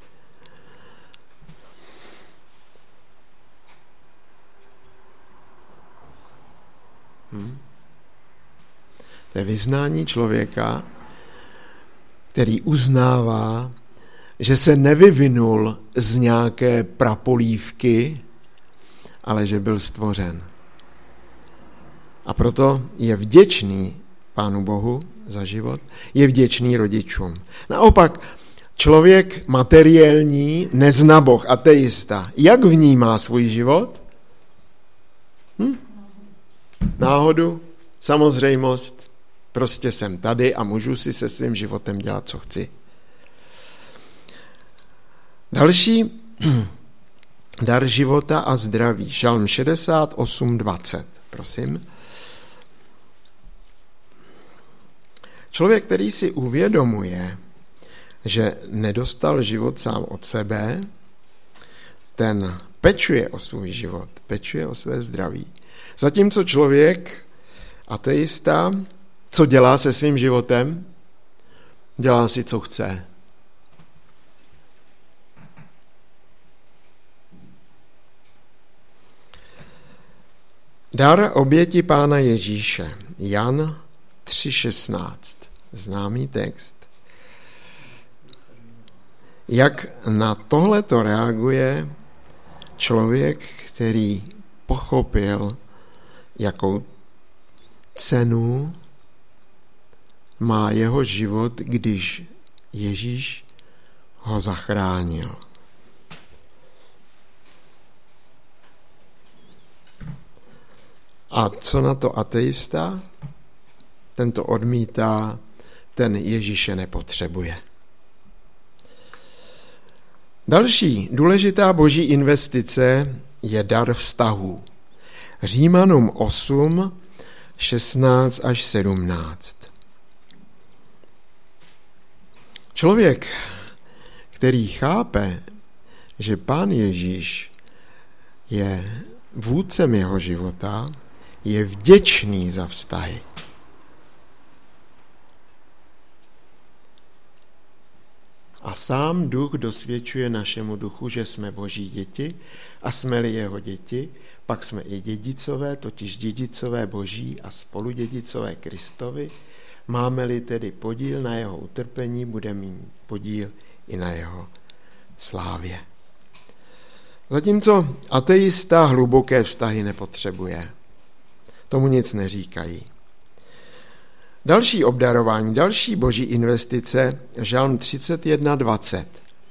Hm? To je vyznání člověka, který uznává, že se nevyvinul z nějaké prapolívky, ale že byl stvořen. A proto je vděčný Pánu Bohu za život, je vděčný rodičům. Naopak, člověk materiální, neznaboch, ateista, jak vnímá svůj život? Hm? Náhodu, samozřejmost, prostě jsem tady a můžu si se svým životem dělat, co chci. Další dar života a zdraví. Žalm šedesát osm dvacet. Prosím. Člověk, který si uvědomuje, že nedostal život sám od sebe, ten pečuje o svůj život, pečuje o své zdraví. Zatímco člověk, ateista, co dělá se svým životem? Dělá si, co chce. Dar oběti Pána Ježíše. Jan tři šestnáct. Známý text. Jak na tohleto reaguje člověk, který pochopil, jakou cenu má jeho život, když Ježíš ho zachránil. A co na to ateista? Ten to odmítá, ten Ježíše nepotřebuje. Další důležitá boží investice je dar vztahů. Římanům osm, šestnáct až sedmnáct. Člověk, který chápe, že Pán Ježíš je vůdcem jeho života, je vděčný za vztahy. A sám duch dosvědčuje našemu duchu, že jsme boží děti, a jsme-li jeho děti, pak jsme i dědicové, totiž dědicové boží a spoludědicové Kristovi. Máme-li tedy podíl na jeho utrpení, budeme mít podíl i na jeho slávě. Zatímco ateista hluboké vztahy nepotřebuje. Tomu nic neříkají. Další obdarování, další boží investice, Žalm třicet jedna dvacet.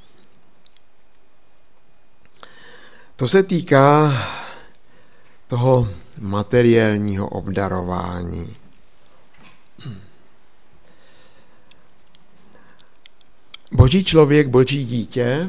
To se týká toho materiálního obdarování. Boží člověk, boží dítě,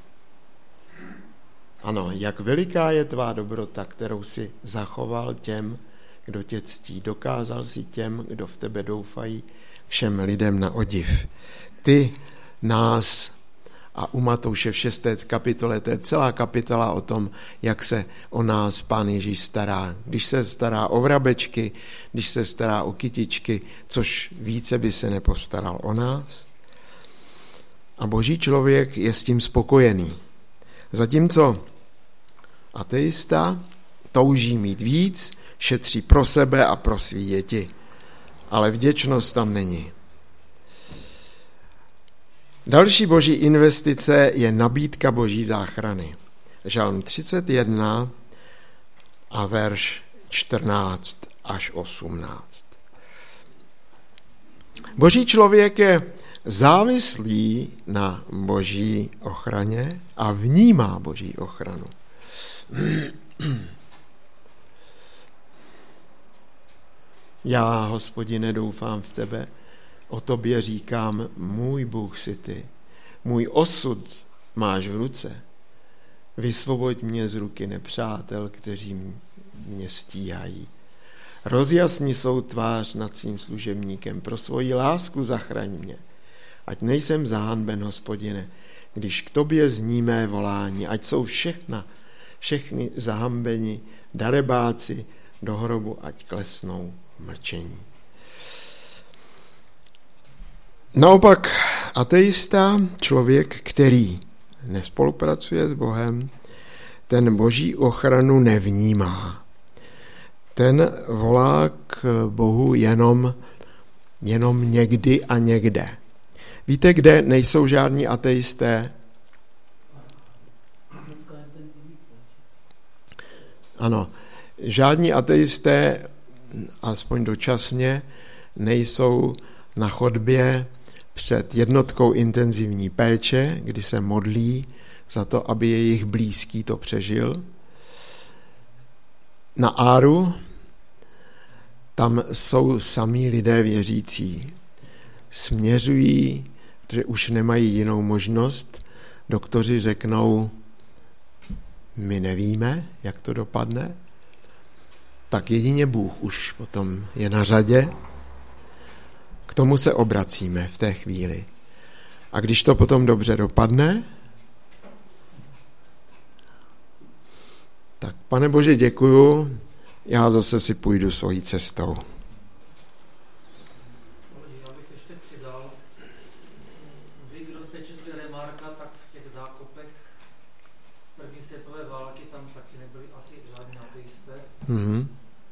ano, jak veliká je tvá dobrota, kterou si zachoval těm, kdo tě ctí. Dokázal si těm, kdo v tebe doufají, všem lidem na odiv. Ty nás, a u Matouše v šesté kapitole, to je celá kapitola o tom, jak se o nás Pán Ježíš stará. Když se stará o vrabečky, když se stará o kytičky, což více by se nepostaral o nás. A boží člověk je s tím spokojený. Zatímco ateista touží mít víc, šetří pro sebe a pro svý děti. Ale vděčnost tam není. Další boží investice je nabídka boží záchrany. Žalm třicet jedna a verš čtrnáct až osmnáct. Boží člověk je závislý na boží ochraně a vnímá boží ochranu. Já, Hospodine, doufám v tebe, o tobě říkám, můj Bůh jsi ty, můj osud máš v ruce. Vysvoboď mě z ruky nepřátel, kteří mě stíhají. Rozjasni svou tvář nad svým služebníkem, pro svoji lásku zachraň mě. Ať nejsem zahanben, Hospodine, když k tobě zní mé volání, ať jsou všechna, všechny zahambeni darebáci do hrobu, ať klesnou v mlčení. Naopak ateista, člověk, který nespolupracuje s Bohem, ten boží ochranu nevnímá. Ten volá k Bohu jenom, jenom někdy a někde. Víte, kde nejsou žádní ateisté? Ano, žádní ateisté, aspoň dočasně, nejsou na chodbě před jednotkou intenzivní péče, kdy se modlí za to, aby jejich blízký to přežil. Na Áru tam jsou samí lidé věřící. Směřují, protože už nemají jinou možnost. Doktoři řeknou, my nevíme, jak to dopadne. Tak jedině Bůh už potom je na řadě. K tomu se obracíme v té chvíli. A když to potom dobře dopadne, tak Pane Bože, děkuju, já zase si půjdu svojí cestou. Já bych ještě přidal, vy, kdo jste četli Remarka, tak v těch zákopech první světové války tam taky nebyli asi žádní ateisté. Mm-hmm.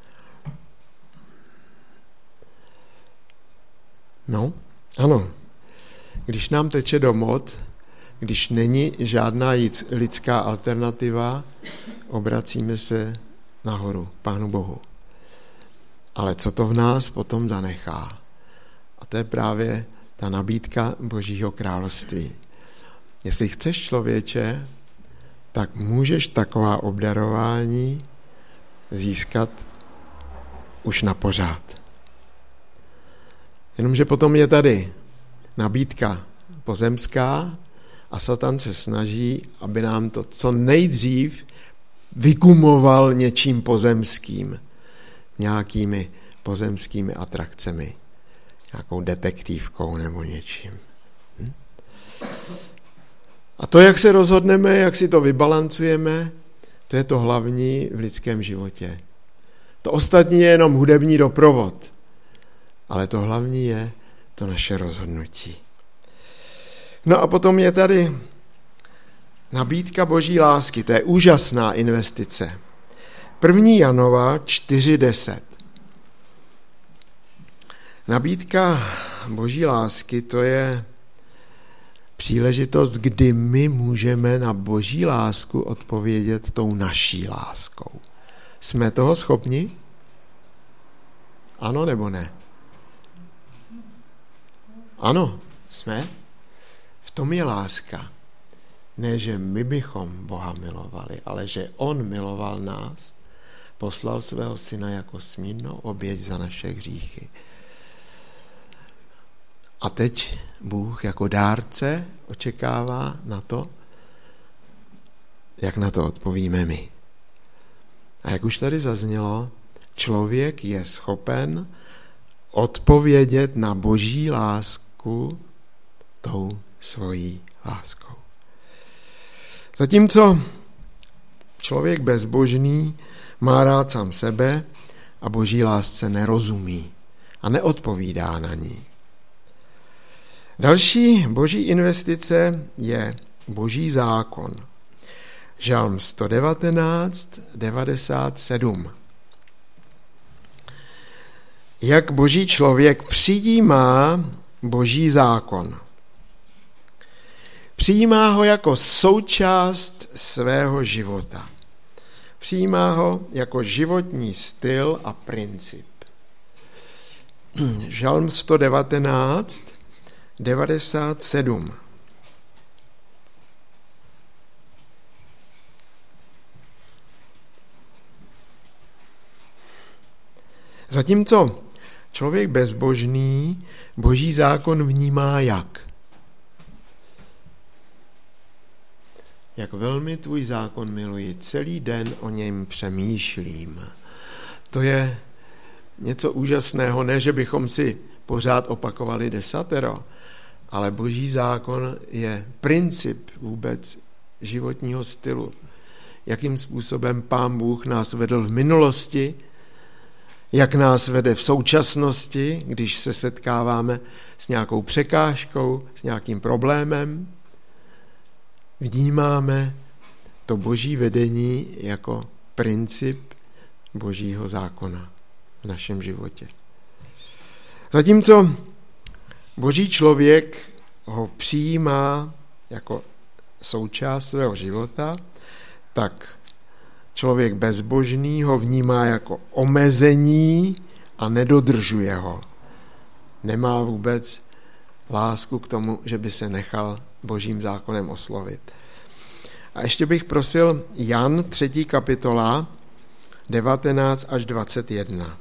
No, ano. Když nám teče do mod, když není žádná lidská alternativa, obracíme se nahoru, Pánu Bohu. Ale co to v nás potom zanechá? A to je právě ta nabídka Božího království. Jestli chceš, člověče, tak můžeš taková obdarování získat už na pořád. Jenomže potom je tady nabídka pozemská a Satan se snaží, aby nám to co nejdřív vygumoval něčím pozemským, nějakými pozemskými atrakcemi, nějakou detektivkou nebo něčím. Hm? A to, jak se rozhodneme, jak si to vybalancujeme, to je to hlavní v lidském životě. To ostatní je jenom hudební doprovod, ale to hlavní je to naše rozhodnutí. No a potom je tady nabídka Boží lásky, to je úžasná investice. první Janova čtyři deset. Nabídka Boží lásky, to je příležitost, kdy my můžeme na Boží lásku odpovědět tou naší láskou. Jsme toho schopni? Ano nebo ne? Ano, jsme. V tom je láska. Ne, že my bychom Boha milovali, ale že on miloval nás, poslal svého syna jako smírnou oběť za naše hříchy. A teď Bůh jako dárce očekává na to, jak na to odpovíme my. A jak už tady zaznělo, člověk je schopen odpovědět na Boží lásku tou svojí láskou. Zatímco člověk bezbožný má rád sám sebe a Boží lásce nerozumí a neodpovídá na ní. Další Boží investice je Boží zákon. Žalm sto devatenáct, devadesát sedm. Jak Boží člověk přijímá Boží zákon. Přijímá ho jako součást svého života. Přijímá ho jako životní styl a princip. Žalm sto devatenáct, devadesát sedm. Zatímco člověk bezbožný Boží zákon vnímá jak? Jak velmi tvůj zákon miluji, celý den o něm přemýšlím. To je něco úžasného, ne, že bychom si pořád opakovali desatero, ale Boží zákon je princip vůbec životního stylu. Jakým způsobem Pán Bůh nás vedl v minulosti, jak nás vede v současnosti, když se setkáváme s nějakou překážkou, s nějakým problémem. Vnímáme to Boží vedení jako princip Božího zákona v našem životě. Zatímco Boží člověk ho přijímá jako součást svého života, tak člověk bezbožný ho vnímá jako omezení a nedodržuje ho. Nemá vůbec lásku k tomu, že by se nechal Božím zákonem oslovit. A ještě bych prosil Jan třetí kapitola devatenáct až dvacet jedna.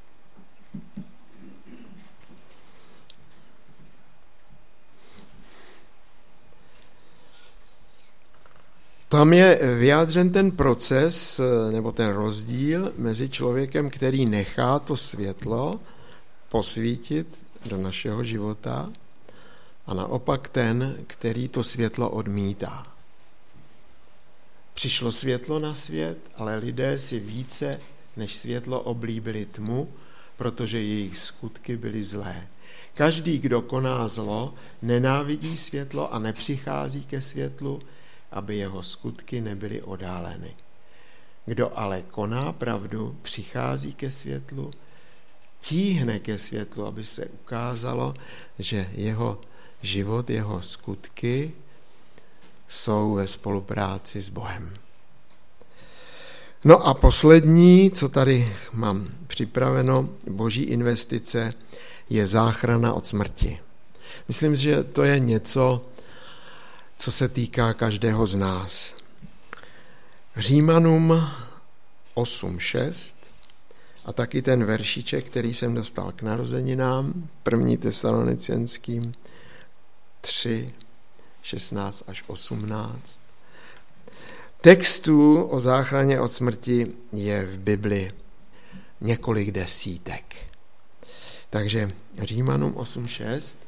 Tam je vyjádřen ten proces nebo ten rozdíl mezi člověkem, který nechá to světlo posvítit do našeho života, a naopak ten, který to světlo odmítá. Přišlo světlo na svět, ale lidé si více než světlo oblíbili tmu, protože jejich skutky byly zlé. Každý, kdo koná zlo, nenávidí světlo a nepřichází ke světlu, aby jeho skutky nebyly odáleny. Kdo ale koná pravdu, přichází ke světlu, tíhne ke světlu, aby se ukázalo, že jeho život, jeho skutky jsou ve spolupráci s Bohem. No a poslední, co tady mám připraveno, boží investice, je záchrana od smrti. Myslím, že to je něco, co se týká každého z nás. Římanům osm šest a taky ten veršiček, který jsem dostal k narozeninám, první Tesalonicenským tři, šestnáct až osmnáct. Textů o záchraně od smrti je v Bibli několik desítek. Takže Římanům osm šest.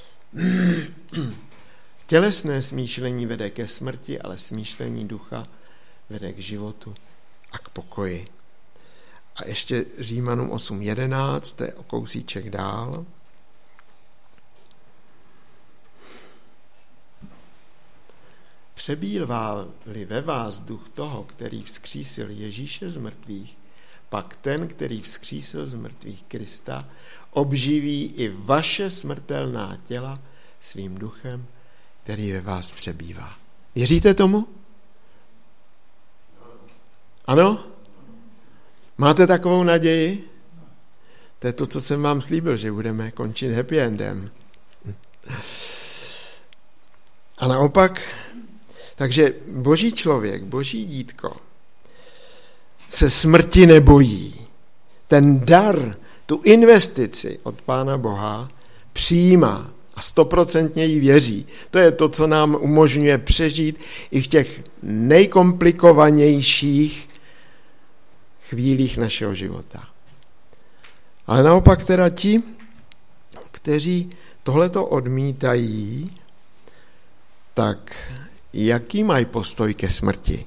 Tělesné smýšlení vede ke smrti, ale smýšlení ducha vede k životu a k pokoji. A ještě Římanům osm jedenáct, to je o kousíček dál. Přebývá-li ve vás duch toho, který vzkřísil Ježíše z mrtvých, pak ten, který vzkřísil z mrtvých Krista, obživí i vaše smrtelná těla svým duchem, který ve vás přebývá. Věříte tomu? Ano? Máte takovou naději? To je to, co jsem vám slíbil, že budeme končit happy endem. A naopak, takže boží člověk, boží dítko se smrti nebojí. Ten dar, tu investici od Pána Boha přijímá a stoprocentně jí věří. To je to, co nám umožňuje přežít i v těch nejkomplikovanějších chvílích našeho života. Ale naopak teda ti, kteří tohleto odmítají, tak jaký mají postoj ke smrti?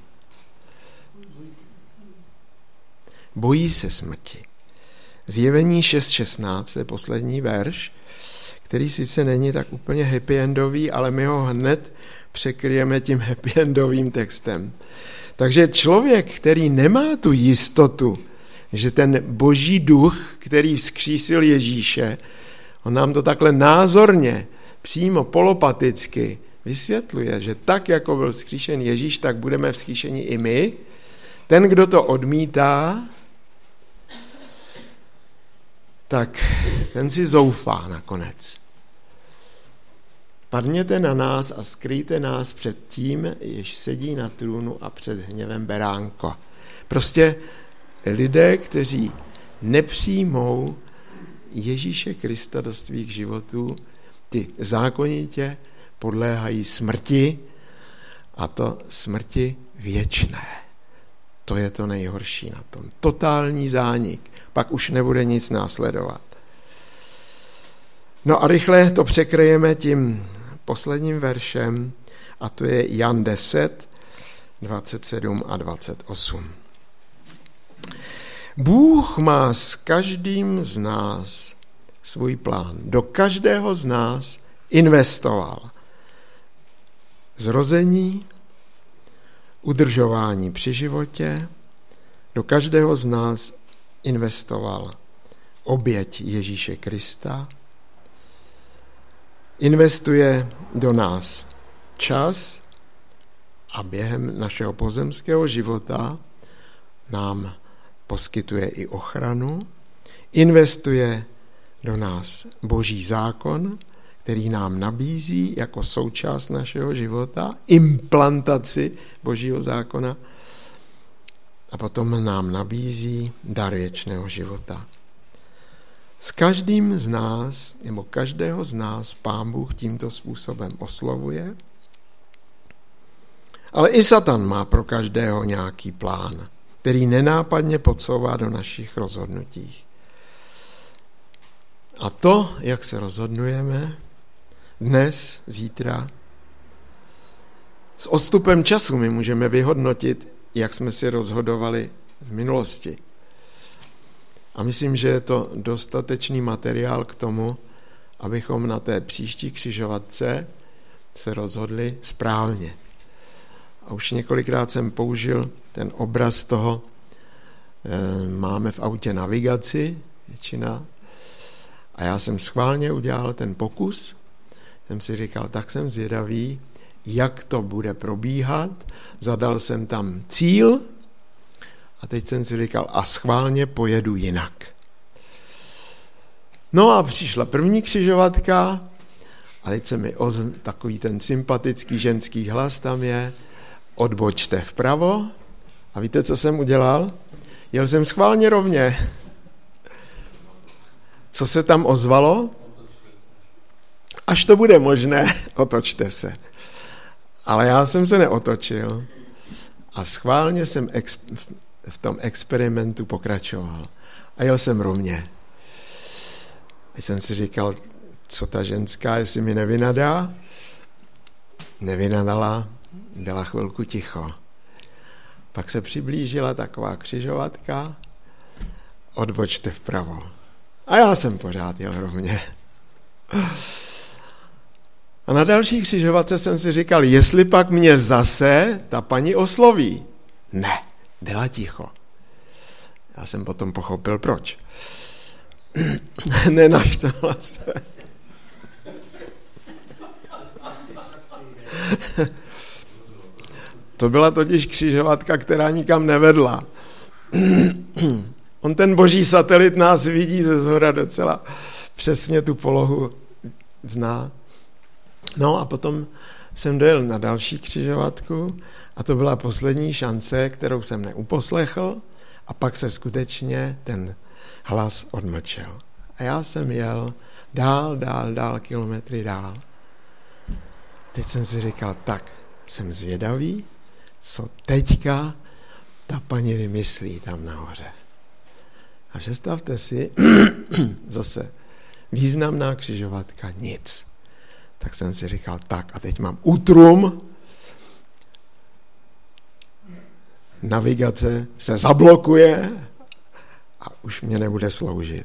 Bojí se smrti. Zjevení šest šestnáct, to je poslední verš, který sice není tak úplně happy endový, ale my ho hned překryjeme tím happy endovým textem. Takže člověk, který nemá tu jistotu, že ten boží duch, který vzkřísil Ježíše, on nám to takhle názorně, přímo polopaticky vysvětluje, že tak, jako byl vzkříšen Ježíš, tak budeme vzkříšeni i my. Ten, kdo to odmítá, tak ten si zoufá nakonec. Padněte na nás a skrýjte nás před tím, jež sedí na trůnu a před hněvem beránka. Prostě lidé, kteří nepřijmou Ježíše Krista do svých životů, ty zákonitě podléhají smrti, a to smrti věčné. To je to nejhorší na tom. Totální zánik. Pak už nebude nic následovat. No a rychle to překryjeme tím posledním veršem, a to je Jan deset, dvacet sedm a dvacet osm. Bůh má s každým z nás svůj plán. Do každého z nás investoval zrození, udržování při životě, do každého z nás investoval oběť Ježíše Krista, investuje do nás čas a během našeho pozemského života nám poskytuje i ochranu, investuje do nás boží zákon, který nám nabízí jako součást našeho života, implantaci božího zákona, a potom nám nabízí dar věčného života. S každým z nás, nebo každého z nás Pán Bůh tímto způsobem oslovuje, ale i Satan má pro každého nějaký plán, který nenápadně podsouvá do našich rozhodnutí. A to, jak se rozhodujeme, dnes, zítra. S odstupem času my můžeme vyhodnotit, jak jsme si rozhodovali v minulosti. A myslím, že je to dostatečný materiál k tomu, abychom na té příští křižovatce se rozhodli správně. A už několikrát jsem použil ten obraz toho, máme v autě navigaci, většina, a já jsem schválně udělal ten pokus, jsem si říkal, tak jsem zvědavý, jak to bude probíhat, zadal jsem tam cíl a teď jsem si říkal, a schválně pojedu jinak. No a přišla první křižovatka a teď se mi ozv, takový ten sympatický ženský hlas tam je, odbočte vpravo. A víte, co jsem udělal? Jel jsem schválně rovně. Co se tam ozvalo? Až to bude možné, otočte se. Ale já jsem se neotočil a schválně jsem ex, v tom experimentu pokračoval. A jel jsem rovně. A jsem si říkal, co ta ženská, jestli mi nevynadá? Nevynadala, byla chvilku ticho. Pak se přiblížila taková křižovatka, odbočte vpravo. A já jsem pořád jel rovně. A na další křižovatce jsem si říkal, jestli pak mě zase ta paní osloví. Ne, byla ticho. Já jsem potom pochopil, proč. Nenaštvala se. To byla totiž křižovatka, která nikam nevedla. On ten boží satelit nás vidí ze zhora docela přesně tu polohu zná. No a potom jsem dojel na další křižovatku a to byla poslední šance, kterou jsem neuposlechl a pak se skutečně ten hlas odmlčel. A já jsem jel dál, dál, dál, kilometry dál. Teď jsem si říkal, tak jsem zvědavý, co teďka ta paní vymyslí tam nahoře. A představte si, zase významná křižovatka, nic. Tak jsem si říkal, tak a teď mám útrum, navigace se zablokuje a už mě nebude sloužit.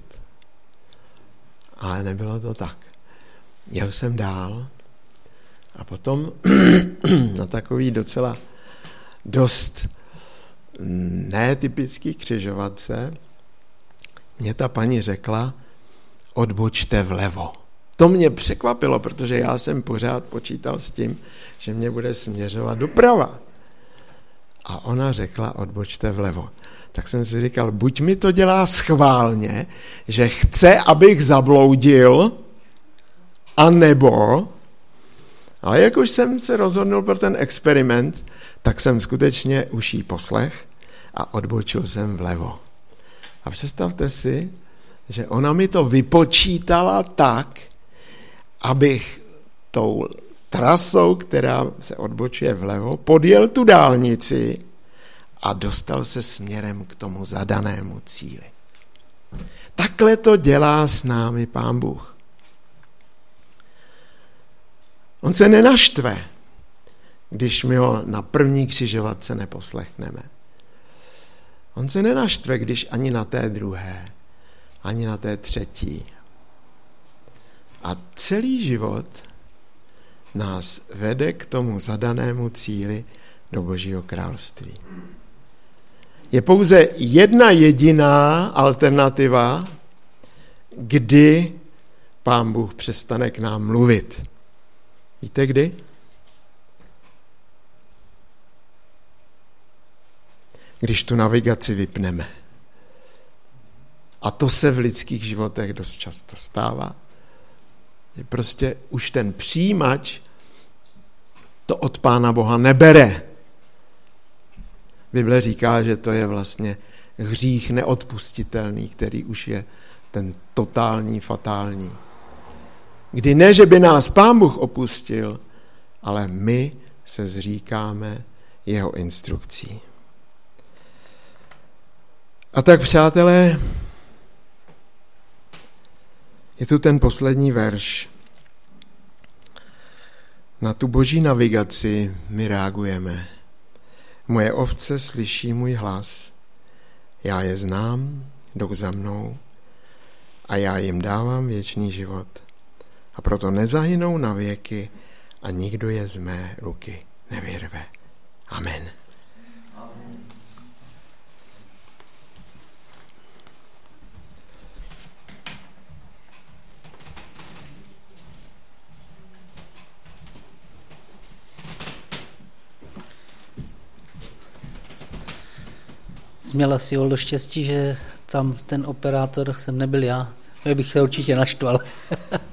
Ale nebylo to tak. Jel jsem dál a potom na takový docela dost netypický křižovatce mě ta paní řekla, odbočte vlevo. To mě překvapilo, protože já jsem pořád počítal s tím, že mě bude směřovat doprava. A ona řekla, odbočte vlevo. Tak jsem si říkal, buď mi to dělá schválně, že chce, abych zabloudil, anebo, ale jak už jsem se rozhodnul pro ten experiment, tak jsem skutečně už jí poslech a odbočil jsem vlevo. A představte si, že ona mi to vypočítala tak, abych tou trasou, která se odbočuje vlevo, podjel tu dálnici a dostal se směrem k tomu zadanému cíli. Takhle to dělá s námi Pán Bůh. On se nenaštve, když my ho na první křižovatce neposlechneme. On se nenaštve, když ani na té druhé, ani na té třetí. A celý život nás vede k tomu zadanému cíli do Božího království. Je pouze jedna jediná alternativa, kdy Pán Bůh přestane k nám mluvit. Víte kdy? Když tu navigaci vypneme. A to se v lidských životech dost často stává. Že prostě už ten přijímač to od Pána Boha nebere. Bible říká, že to je vlastně hřích neodpustitelný, který už je ten totální, fatální. Kdy ne, že by nás Pán Bůh opustil, ale my se zříkáme jeho instrukcí. A tak, přátelé, je tu ten poslední verš. Na tu boží navigaci my reagujeme. Moje ovce slyší můj hlas. Já je znám, jdou za mnou a já jim dávám věčný život. A proto nezahynou na věky a nikdo je z mé ruky nevyrve. Amen. Měla si Oldo štěstí, že tam ten operátor jsem nebyl já. Já bych se určitě naštval.